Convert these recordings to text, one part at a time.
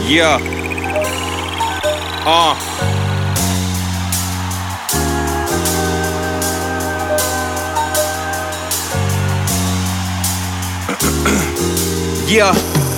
Yeah. Yeah.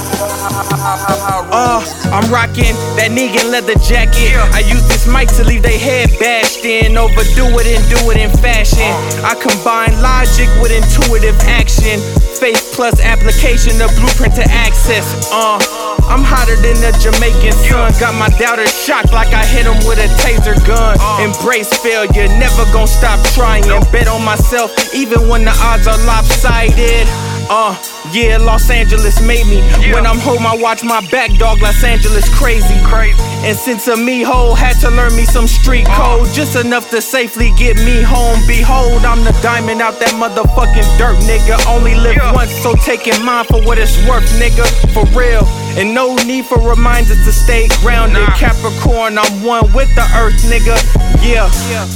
I'm rocking that Negan leather jacket. I use this mic to leave they head bashed in. Overdo it and do it in fashion. I combine logic with intuitive action. Faith plus application, the blueprint to access. I'm hotter than the Jamaican sun. Got my doubters shocked like I hit them with a taser gun. Embrace failure, never gonna stop trying. Bet on myself even when the odds are lopsided. Yeah, Los Angeles made me. When I'm home, I watch my back, dog. Los Angeles crazy. And since a me hoe had to learn me some street code, just enough to safely get me home. Behold, I'm the diamond out that motherfucking dirt, nigga. Only live once, so taking mine for what it's worth, nigga. For real. And no need for reminders to stay grounded. Capricorn, I'm one with the earth, nigga. Yeah.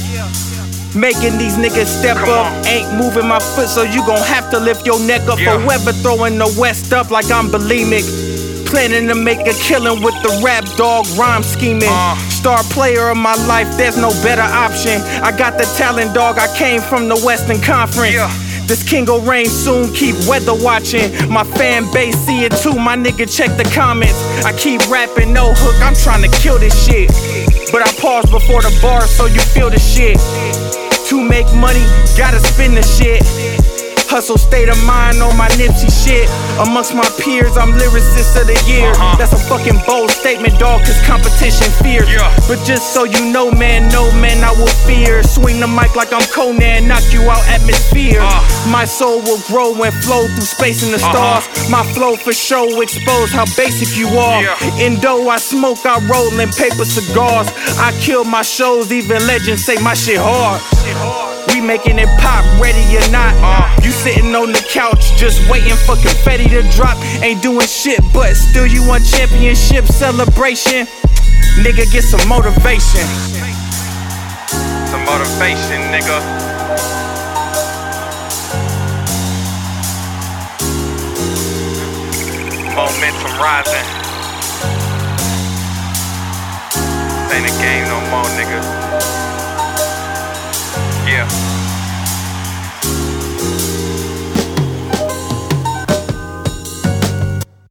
Making these niggas step up. Ain't moving my foot, so you gon' have to lift your neck up. Forever throwing the West up like I'm bulimic. Planning to make a killing with the rap, dog, rhyme scheming. Star player of my life, there's no better option. I got the talent, dog, I came from the Western Conference. This king will reign soon, keep weather watching. My fan base see it too, my nigga check the comments. I keep rapping, no hook, I'm trying to kill this shit. But I pause before the bar so you feel the shit. To make money, gotta spin the shit. Hustle state of mind on my Nipsey shit. Amongst my peers, I'm lyricist of the year. That's a fucking bold statement, dog, cause competition fierce. But just so you know, man, no man I will fear. Swing the mic like I'm Conan, knock you out atmosphere. My soul will grow and flow through space and the stars. My flow for show expose how basic you are. Indo, I smoke, I roll in paper cigars. I kill my shows, even legends say my shit hard. We making it pop, ready or not. You sitting on the couch, just waiting for confetti to drop. Ain't doing shit, but still you want championship celebration. Nigga, get some motivation. Some motivation, nigga. Momentum rising. This ain't a game no more, nigga. Yeah.